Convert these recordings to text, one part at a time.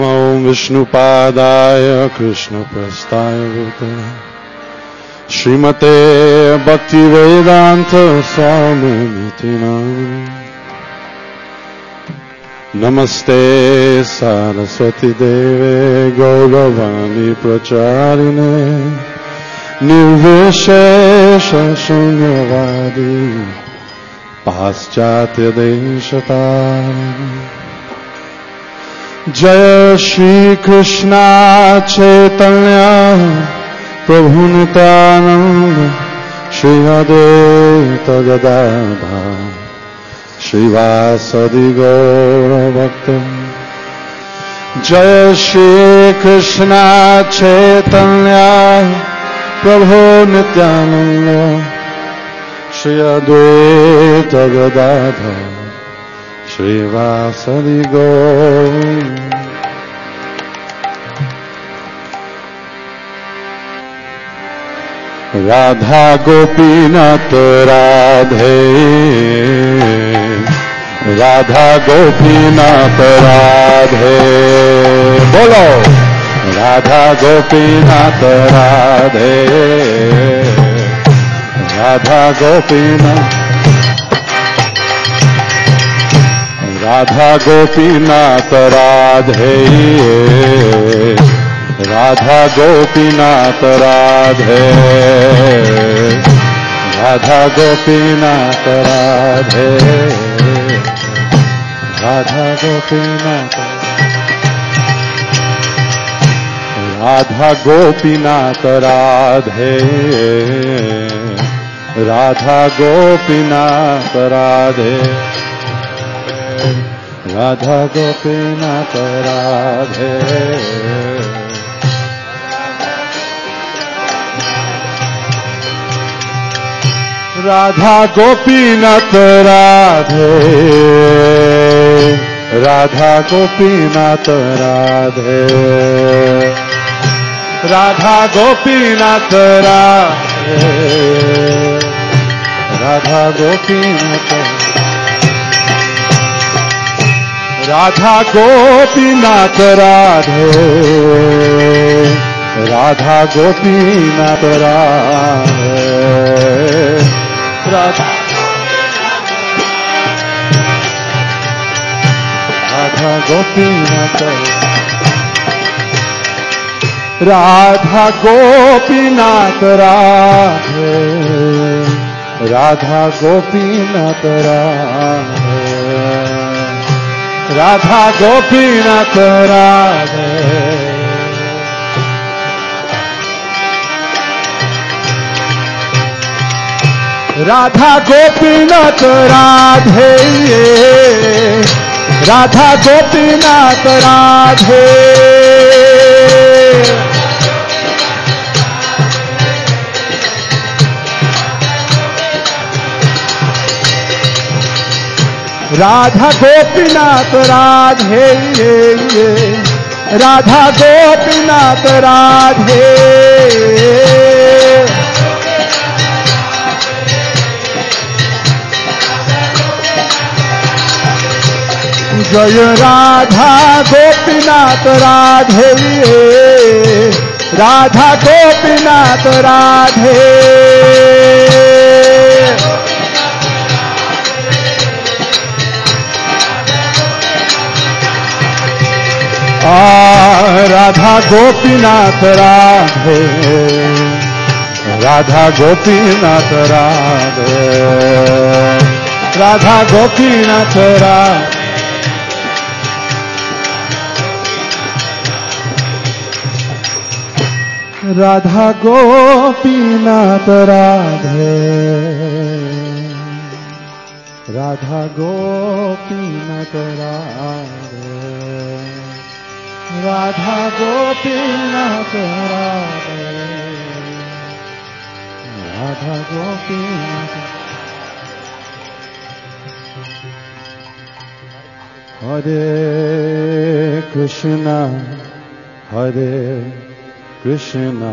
नमो विष्णुपादाय कृष्णप्रस्थाय भूतले श्रीमते भक्तिवेदांत स्वामिनिति नामिने। नमस्ते सरस्वती देवे गौरवाणी प्रचारिणे निर्विशेष शून्यवादी पाश्चात्य देशतारिणे। जय श्री कृष्णा चैतन्य प्रभु नित्यानंद श्री अद्वैत गदाधर श्रीवासदि गौर भक्त। जय श्री कृष्णा चैतन्य प्रभु नित्यानंद श्री अद्वैत गदाधर श्रीवासदि गौर। राधा गोपीनाथ राधे राधा गोपीनाथ राधे बोलो राधा गोपीनाथ राधे राधा गोपीनाथ राधा गोपीनाथ राधे राधा गोपीनाथ राधे राधा गोपीनाथ राधे राधा गोपीनाथ राधा गोपीनाथ राधे राधा गोपीनाथ राधे राधा गोपीनाथ राधे राधा गोपीनाथ राधे राधा गोपीनाथ राधे राधा गोपीनाथ राधे राधा गोपीनाथ राधा गोपीनाथ राधे राधा गोपीनाथ राधे राधा गोपीनाथ राधा गोपीनाथ राधे राधा गोपीनाथ राधे राधा गोपीनाथ राधे राधा गोपीनाथ राधे राधा गोपीनाथ राधे राधा गोपीनाथ राधे राधा गोपीनाथ राधे जय राधा गोपीनाथ राधे राधा गोपीनाथ राधे राधा गोपीनाथ राधे राधा गोपीनाथ राधे राधा गोपीनाथ राधे राधा गोपीनाथ राधे राधा गोपीनाथ राधे राधा गोपीनाथ राधे राधा गोपीनाथ हरे Krishna Krishna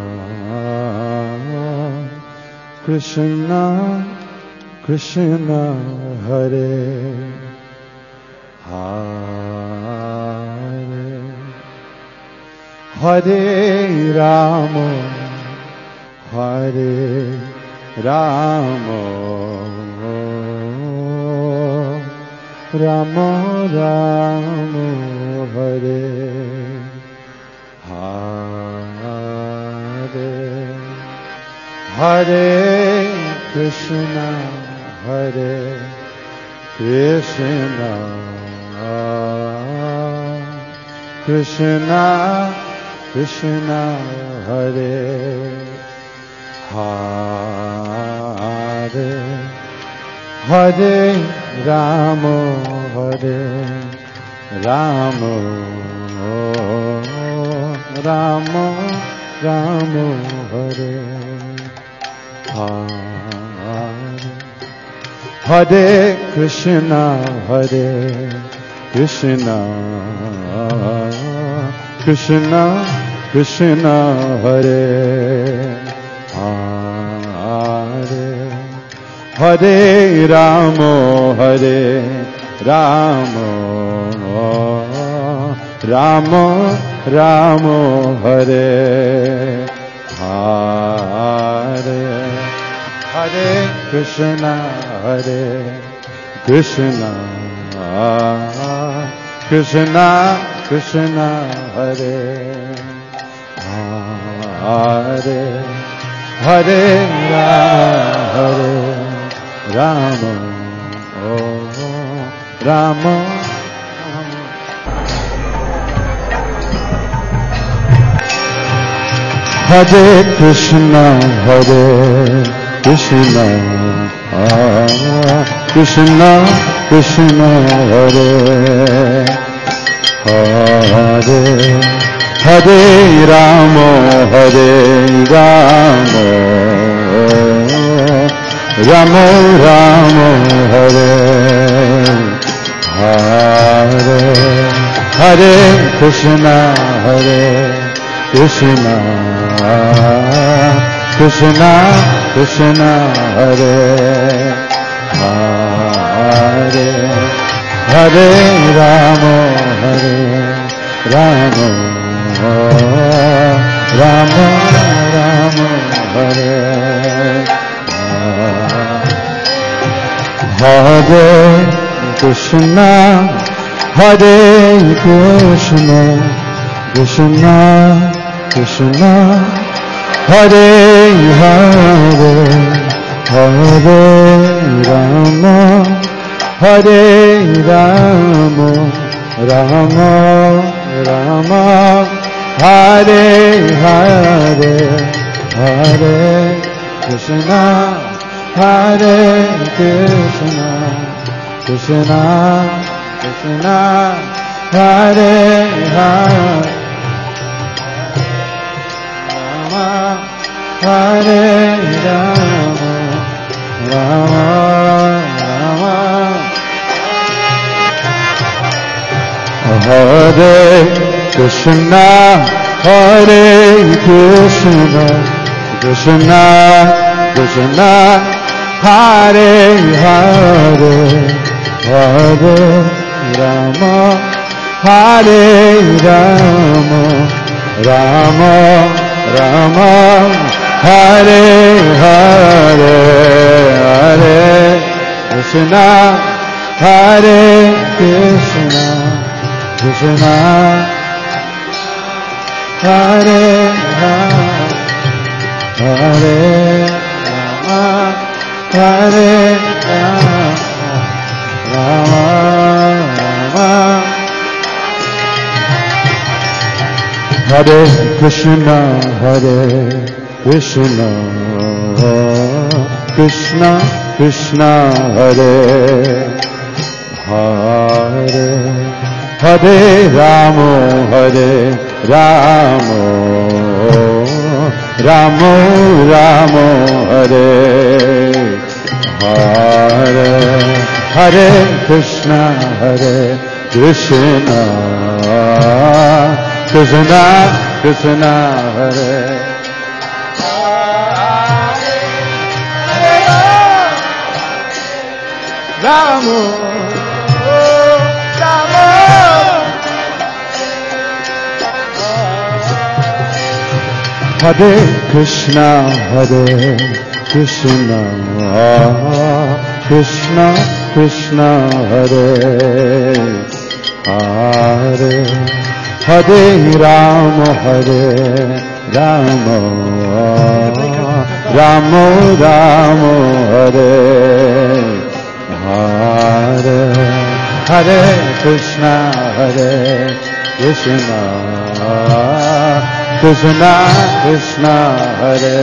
Krishna Krishna Hare Hare Hare Rama, Hare Rama, Rama Rama, Hare Hare, Hare Krishna, Hare Krishna, Krishna Krishna, Hare Hare, Hare Rama, Hare Rama, Rama Rama, Hare Hare, Hare Krishna, Hare Krishna, Krishna Krishna, Hare Hare, Hare Rama, Hare Rama, Rama Rama, Hare Hare, Hare Krishna, Hare Krishna, Krishna Krishna, Hare Hare, Hare Rama, Rama Hare Krishna, Hare Krishna, Krishna Krishna, Hare Hare, Hare Rama, Hare Rama, Rama Rama, Hare Hare, Hare Krishna, Hare Krishna, Krishna Krishna, Hare Hare, Hare Rama, Hare Rama, Rama Rama, Hare Hare Krishna, Hare Krishna, Krishna Krishna, Hare Hare, Hare Rama, Hare Rama, Rama Rama, Hare Hare, Hare Krishna, Hare Krishna, Krishna Krishna, Hare Hare, Rama Hare Rama, Rama Rama, Hare Krishna, Hare Krishna, Krishna Krishna, Hare Hare, Hare Rama, Hare Rama, Rama Rama, Hare Hare, Hare Krishna, Hare Krishna, Krishna Hare Hare, Hare Rama, Hare Rama, Rama Rama, Hare Krishna, Hare Krishna, Krishna Krishna, Hare Hare, Hare Rama, Hare Rama, Rama Rama, Hare Hare, Hare Krishna, Hare Krishna, Krishna Krishna, Hare Rama, Rama, Hare Krishna, Krishna Krishna, Hare Hare, Hare Rama, Rama Rama, Hare Hare, Hare Krishna, Krishna Krishna, Hare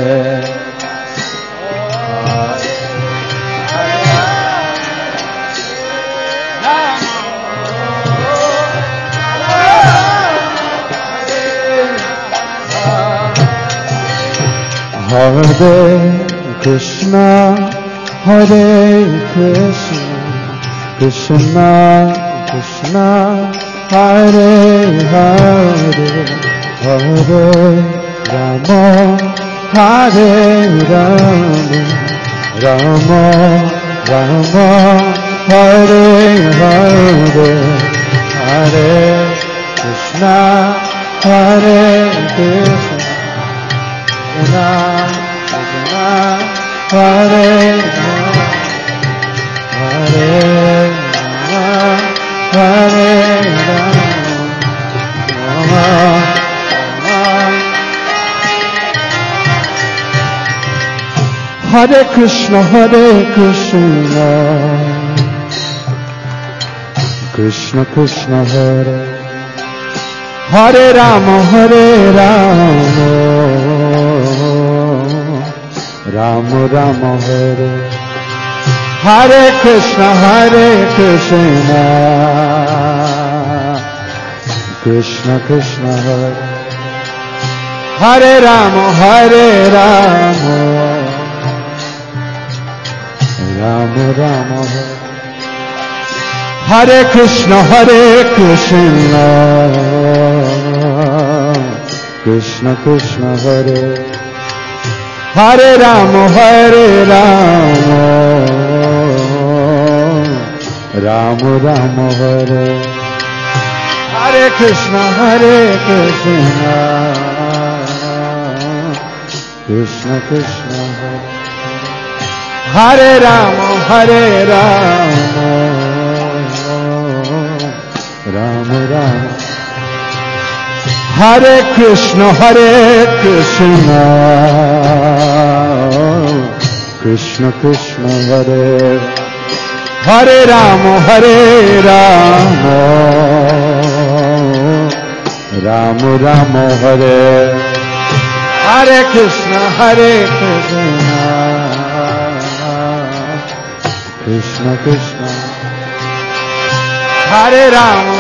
Hare Krishna, Krishna Krishna, Hare Hare, Hare Rama, Rama Rama, Hare Hare, Hare Krishna, Krishna Hare Hare, Hare Rama, Hare Krishna, Krishna Krishna, Hare Hare Rama, Rama Rama, Hare Hare Krishna, Krishna Krishna, Hare Hare Rama, Rama Rama, Hare Krishna, Krishna Krishna, Hare Hare Rama, Rama Rama, Hare Hare Krishna, Krishna Krishna, Hare Rama, Rama Rama, Hare Krishna, Krishna Krishna, Hare Hare Rama, Rama Rama, Hare Hare Krishna, Krishna Krishna, Hare Rama,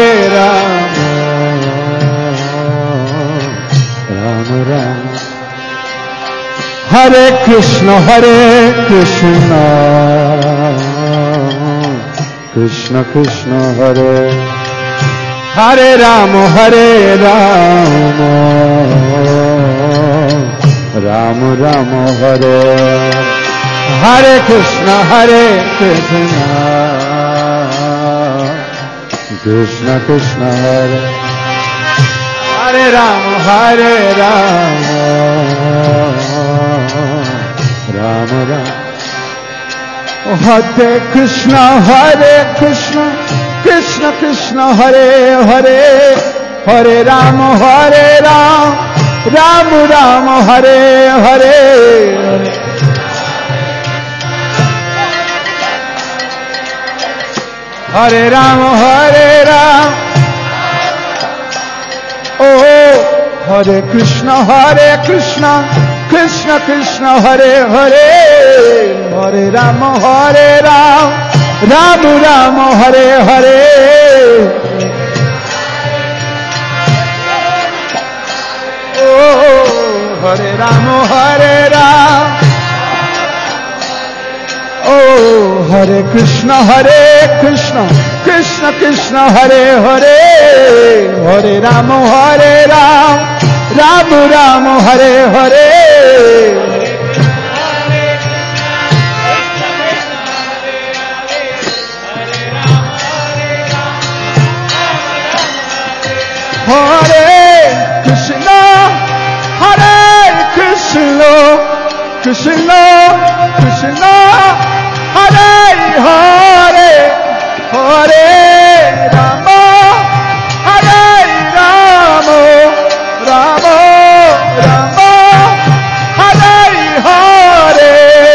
Rama Rama, Hare Krishna, Krishna Krishna, Hare Hare Rama, Rama Rama, Hare Hare Krishna, Krishna Krishna, Hare Hare Rama, Rama Rama, Hare Krishna, Krishna Krishna, Hare Hare, Hare Rama, Rama Rama, Hare Hare, Hare Rama, oh Hare Krishna, Krishna Krishna, Hare Hare, Hare Rama, Rama Rama, Hare Hare, oh Hare Rama, oh Hare Krishna, Krishna Krishna, Hare Hare, Hare Rama, Rama Rama, Hare Hare, Hare Krishna, Hare Krishna Krishna Hare Hare Hare Rama Hare Rama Rama Rama Hare Hare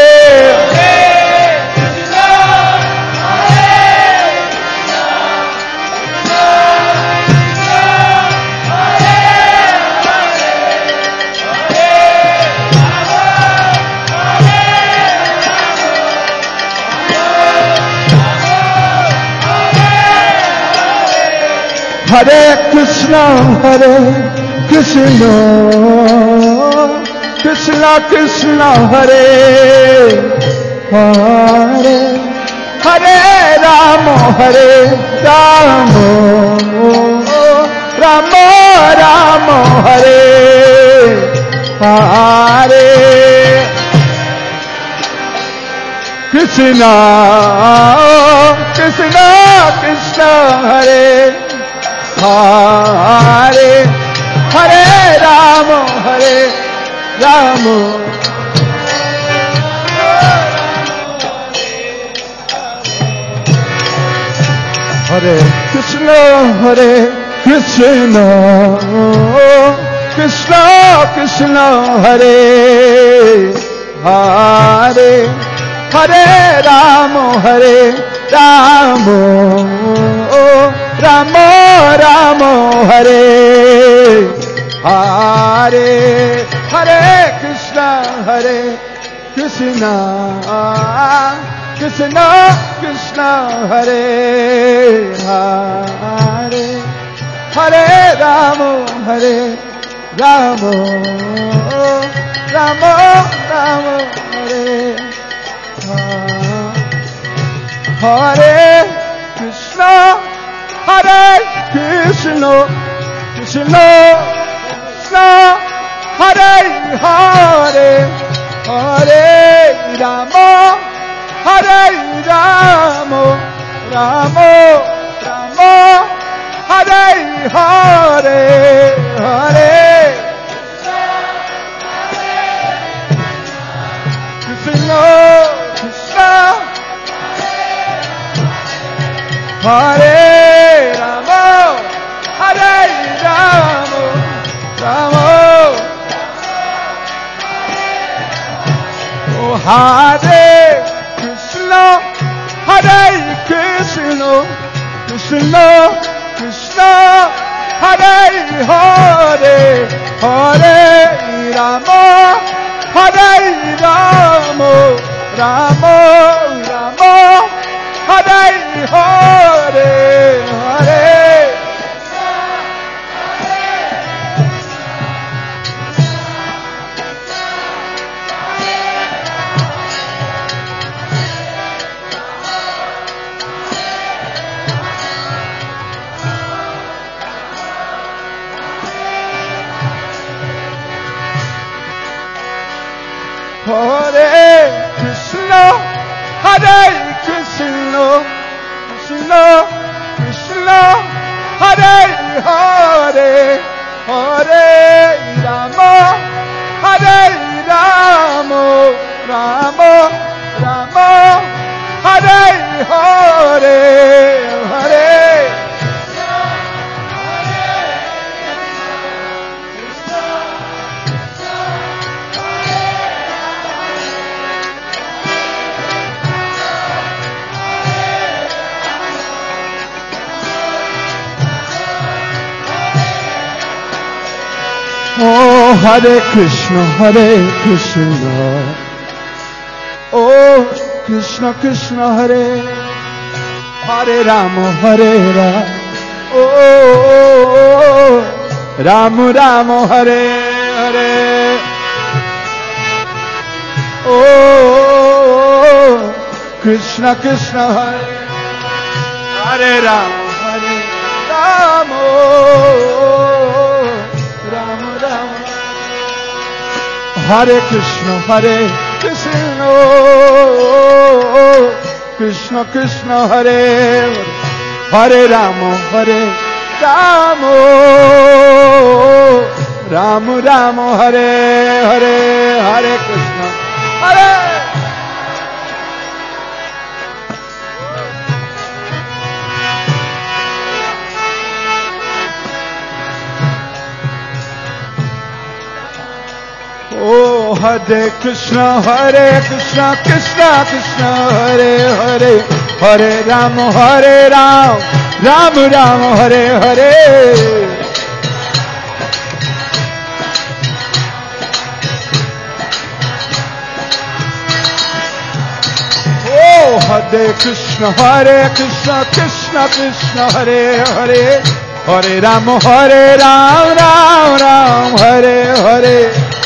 Hare Krishna Krishna Krishna Krishna Hare Hare Hare Rama Hare Rama Rama Rama Hare Hare Krishna Krishna Krishna Hare Hare Hare Rama Hare Rama Hare Krishna Krishna Krishna Hare Hare Hare Rama Hare Rama Rama Rama Hare Hare Hare Krishna Krishna Krishna Hare Hare Hare Rama Hare Rama Rama Rama Hare Hare Krishna Krishna Krishna Hare Hare Hare Rama Hare Rama Rama Rama Hare Hare Hare Krishna Krishna Hare Rama Hare Rama Rama Oh Hare Krishna Krishna Krishna Hare Hare Hare Rama Hare Rama Rama Rama Hare Hare Hare Hare Krishna Krishna Krishna Hare Hare Hare Rama Hare Rama Rama Rama Hare Hare Hare Oh Hare Krishna Oh Krishna Krishna Hare Hare Rama Hare Rama Oh Rama Rama Hare Hare Oh Krishna Krishna Hare Hare Rama Hare Rama Hare Krishna Krishna Krishna Hare Hare Rama Hare Rama Rama Rama Hare Hare Hare Krishna Hare. Oh, Hare Krishna, Krishna Krishna, Hare Hare, Hare Ram, Ram Ram, Hare Hare. Oh, Hare Krishna, Krishna Krishna, Hare Hare, Hare Ram, Ram Ram, Hare Hare.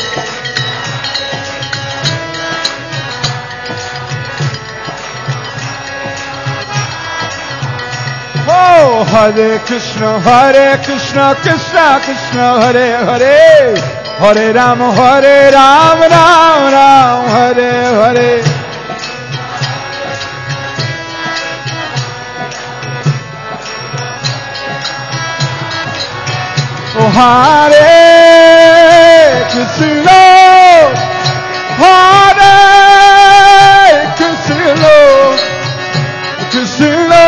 Oh, Hare Krishna, Krishna Krishna, Hare Hare, Hare Ram, Ram Ram, Hare Hare. Oh, Hare Krishna, Hare Krishna, Krishna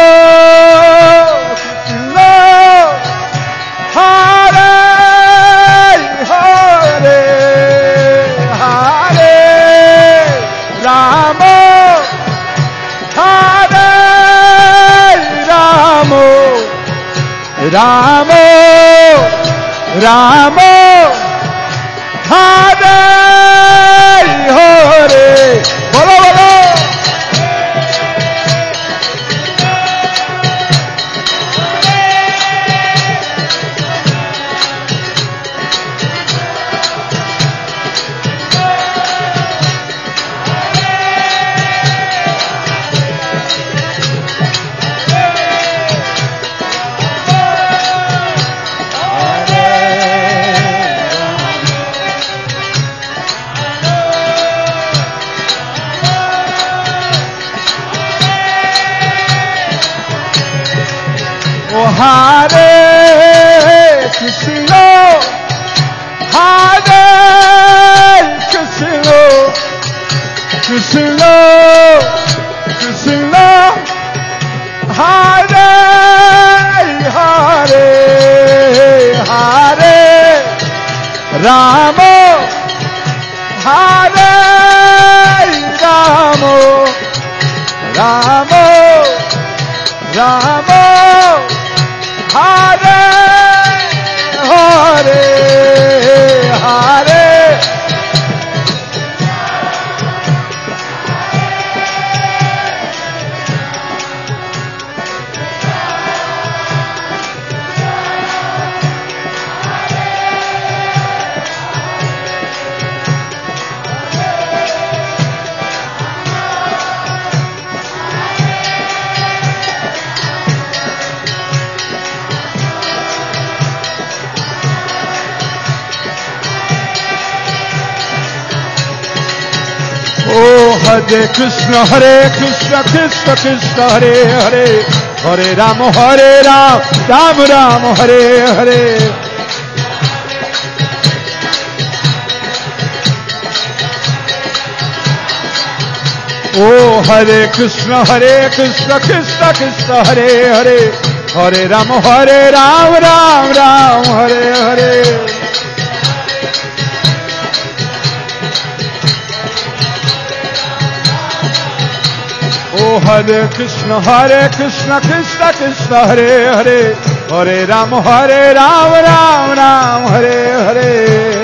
Ramo, Ramo, Hare Hare. Bolo, bolo. Oh, Hare Krishna, Hare Krishna, Krishna Krishna, Hare Hare, Hare Rama, Hare Rama, Rama Rama, Hare Hare, Hare. Oh, Hare Krishna, Krishna Krishna, Hare Hare, Hare Ram, Ram Ram, Hare Hare. Oh, Hare Krishna, Krishna Krishna, Hare Hare, Hare Ram, Ram Ram, Hare Hare. Oh, Hare Krishna, Krishna Krishna, Hare Hare, Hare Ram, Ram Ram, Hare Hare.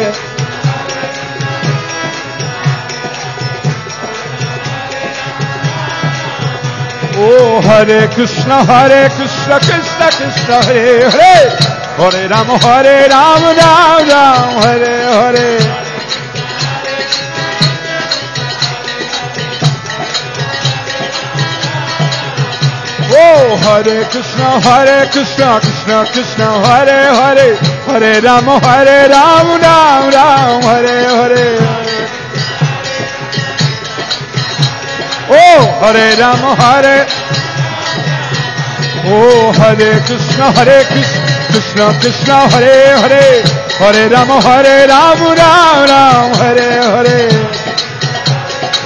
Oh, Hare Krishna, Krishna Krishna, Hare Hare, Hare Ram, Ram Ram, Hare Hare. Oh, Hare Krishna, Krishna Krishna, Hare Hare, Hare Ram, Ram Ram, Hare Hare. Oh, Hare Ram, Oh, Hare Krishna, Krishna Hare Hare, Hare Ram, Ram Ram, Hare Hare.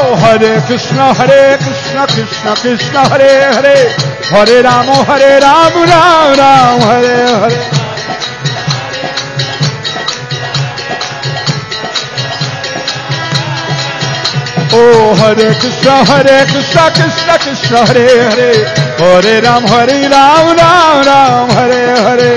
Hare Krishna Krishna Krishna Hare Hare Hare Ram Ram Ram Hare Hare Oh Hare Krishna Krishna Krishna Hare Hare Hare Ram Ram Ram Hare Hare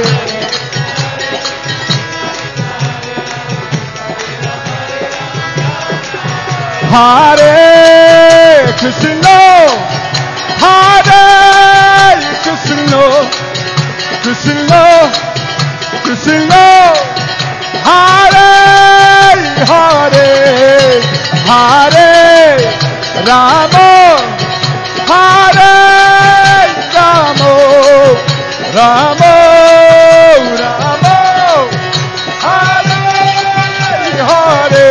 Hare Krishna Hare Krishna Krishna Krishna Hare Hare Hare Rama Hare Rama Rama Rama Hare Hare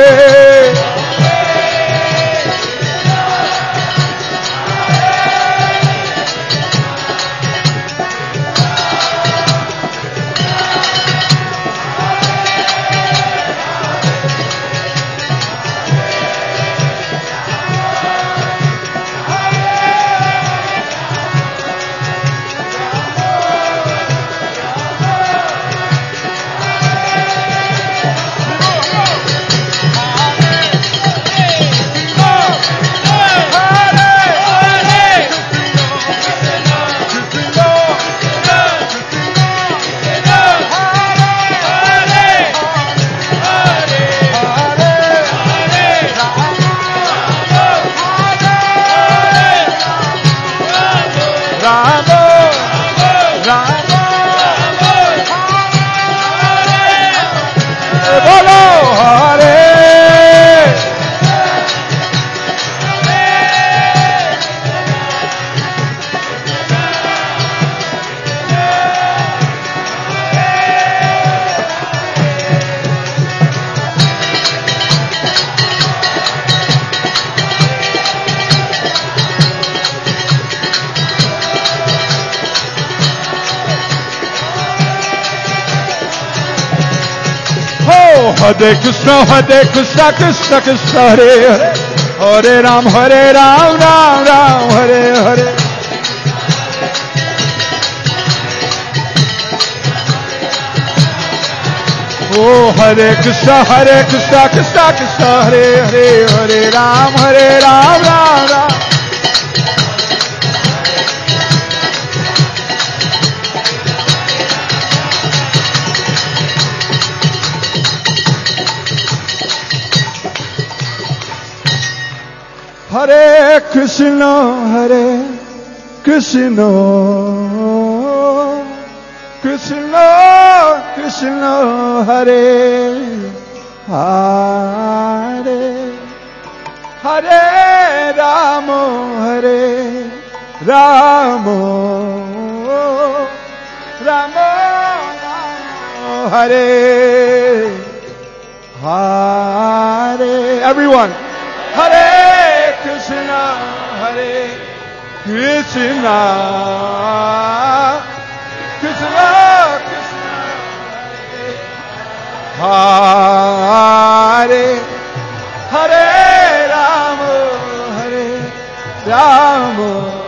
Hare Krishna Krishna Krishna Hare Hare Hare Ram Ram Ram Hare Hare Oh Hare Krishna Krishna Krishna Hare Hare Hare Ram Ram Ram Hare Krishna Krishna Krishna Hare Hare Hare Rama Rama Rama Hare Hare Everyone Hare Krishna Krishna Krishna Hare Hare Rama Rama